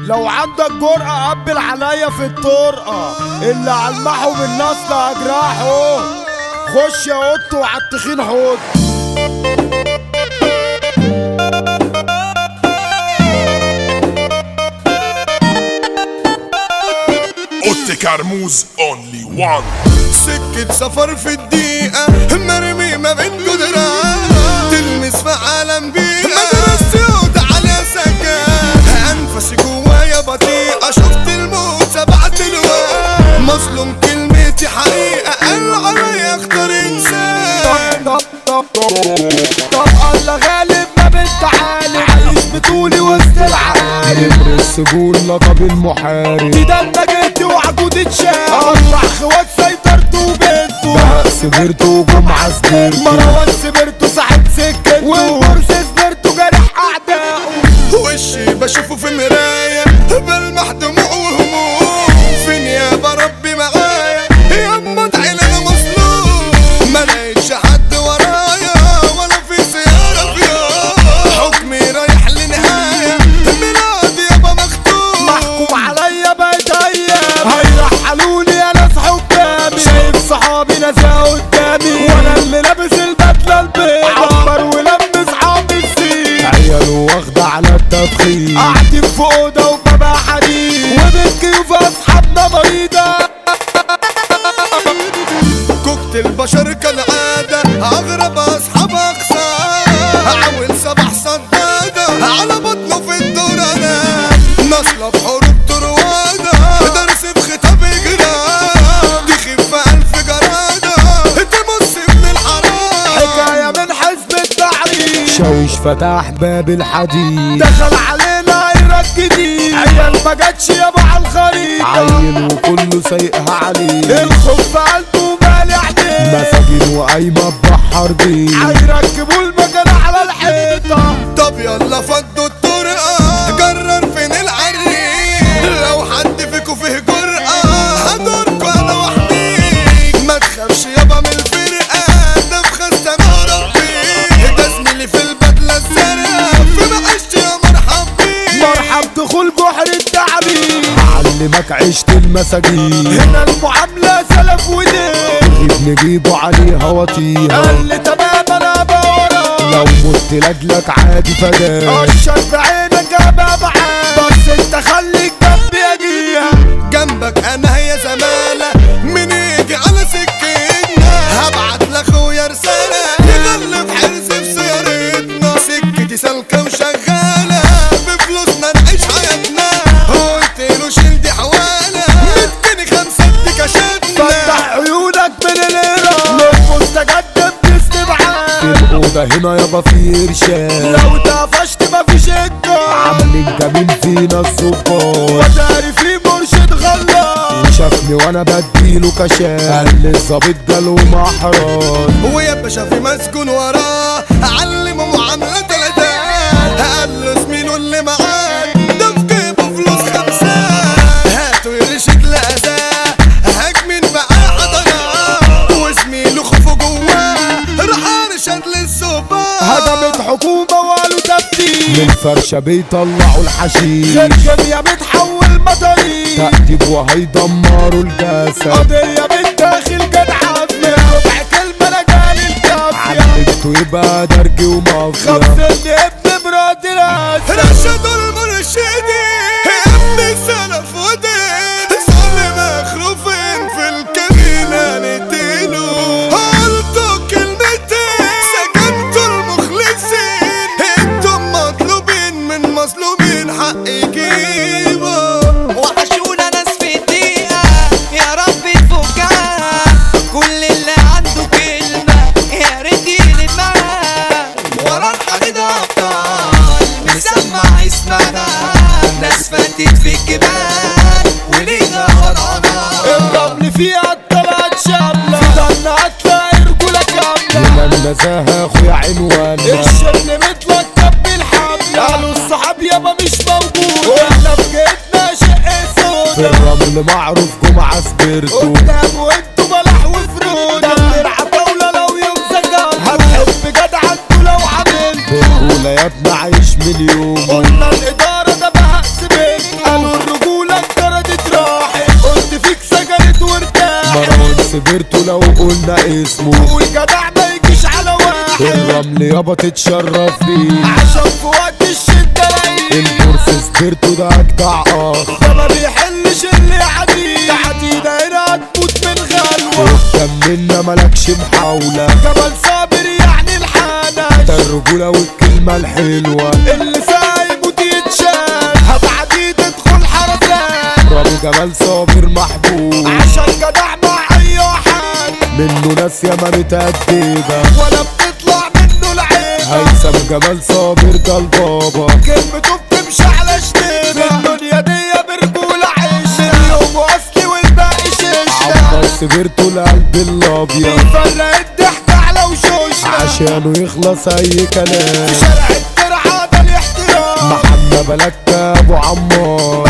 لو عندك جرأة قبل عليا في الطرقة، اللي علمحه من نصل اجراحه. خش يا قط وعالتخين حوض. قط كرموز only one. سكة سفر في الدقيقة مرمي ما بين جدران، تلمس في عالم بيئة مدرستي وتعالى سكن، أنفسي جوايا بطيئة شفت الموت سبعة الوان، مظلوم كلمتي حقيقة قال عليا اختار انسان. طب الله غالب ما بنتعالب، عايش بطولي وسط العالم، نمر السجون لقب المحارب، دي دمجتي وعجود اتشال، اربع خوات سيطرت وبنته، بهاء سبرته وجمعة سبرته، مروان سبرته ساعة سكته، والبورس سبرته جارح اعدائه، وشي بشوفه في مراية بلمح دموع وهموم، فين يابا ربي معايا ياما ادعي انا مظلوم، ما لقيتش حد ورايا ولا في سيارة فيها، حكمي رايح لنهاية ميلادي يابا مختوم، محكوم عليا بقيت ايام، هيرحلوني يا ناس حكامي، شايف صحابي نازله قدامي، وانا اللي لابس البدله البيضا، عبر ولم صحابي السين، عيال واخده على التدخين، قاعدين في اوضه وبابا حديد، وبالكيوف اصحابنا مريضه. كوكت البشر كالعادة اغرب اصحاب اقصى، عاول سبع صدادة على بطنه في الدورانة، نصلة بحروب طروادة درس بخطاب جرام، تخف الف جرادة تمص من الحرام، حكايه من حزب التعريف، شوش فتح باب الحديد، دخل علينا عيرك جديد، عيال ما جاتش يابا على الخريطه، عيل وكله سايقها عليه، الخوف في قلبه مالي عليه، مساجين وقايمه بحر بيه، هيركبوا المكان على الحيطه. طب يلا فضوا الطرقة قرر فين العريق، لو حد فيكو فيه جرأة هدوركوا انا وحدي، ما تخافش يابا من الفرقة ده بخست انا ربي، ده زميلي في البدلة الزرقاء في بقشتي يا مرحب بيه، مرحب دخول بحر التعبير، هعلمك عيشة المساجين، هنا المعاملة سلف ودين، نجيب نجيبه عليها وطيها، قال لي تمام انا بورا، لو مت لاجلك عادي فداك، اشر بعينك ابقى معاك، بس انت خليك جنبي اجيها، جنبك انا هي زمالة من يجي على سكتنا، هبعت لاخويا رسالة يغلب حرز في سيارتنا، سكتي سالكة وشغالة بفلوسنا نعيش حياتنا، قلت له شيل دي حوالة 200 5 دي كشفنا، فتح عيونك من القرا، نرقص تجدد باستبعاد، الأوضة هنا يابا في إرشاد، لو اتقفشت مفيش إنكار، عاملين جميل فينا الظباط، وداري في مرشد غلط، شافني وانا بديله كشاف، قال لي الظابط جاله محرج، ويا باشا في مسجون وراه علمه معاملة الأداء، قال له زميله اللي معاك ده في جيبه فلوس 5، هاتوا يرشد لأذاه هاجمين بقى حضناه، وزميله خوفه جواه راح ارشد للصباح، هجمت حكومة وقالوا تفتيش، من الفرشة بيطلعوا الحشيش، الكيميا بتحول مطاريش، تأديب وهيدمروا الجسد، قضية بالداخل جدعة، من ربع كلمة انا جالي الكافية، علمته يبقى درج ومافيا، خبزني ابن مراتي راسي، رشدوا المرشدين ابن سلف ودين، صلي مخروفين في الكابينة نديله، قلتوا كلمتين سكنتوا المخلصين، انتم مطلوبين من مظلومين حق يجيبوا، وحشونا ناس في الدقيقة يا رب تفكها، كل اللي عنده كلمة يا ريت يلمها، ورا الحديد أبطال مسمع اسمها، ناس فاتت في الجبال ولينا وضعنا، الرمل فيها طلعت شاملة، في ضلنا هتلاقي رجولة كاملة، هنا النزاهة اخويا عنواننا، الشغل متلقب بالحملة، قالوا الصحاب يابا مش موجود، واحنا في جيبنا شق سودا، في الرمل معروف جمعة سبرتو، قدام وانتو بلح وفرود، دمر عتاولة لو يوم سجل، هتحب جدع انتو لو عملتو، الأولى يا ابني عايش مليون، قلنا الإدارة ده بقى سبرتو، قلنا اسمه والجدع ما يجيش على واحد. الرمل يابا تتشرف بيه عشان في وقت الشدة لاقيه. الكورس سبيرتو ده اجدع ده ما بيحلش اللي عديه. ده عديدة هنا هتموت من غلوة. كملنا ملكش محاولة جبل صابر يعني الحنش. ده الرجولة والكلمة الحلوة اللي سايب وتتشال هبعديه تدخل حركات. رامي جمال صابر محبوب عشان جدع مع اي حد. منه ناس ياما متأدبة ولا بتطلع منه العيبة. هيثم جمال صابر ده البابا كلمته بتمشي على شنيبة. في الدنيا دي برجولة عيشة. اليوم واصلي والباقي شيشة. عبر سبيرتو القلب الابيض بيفرق الضحك على وشوشنا. عشانه يخلص اي كلام في شارع الترعة ده الاحترام. محمد بلك ابو عمار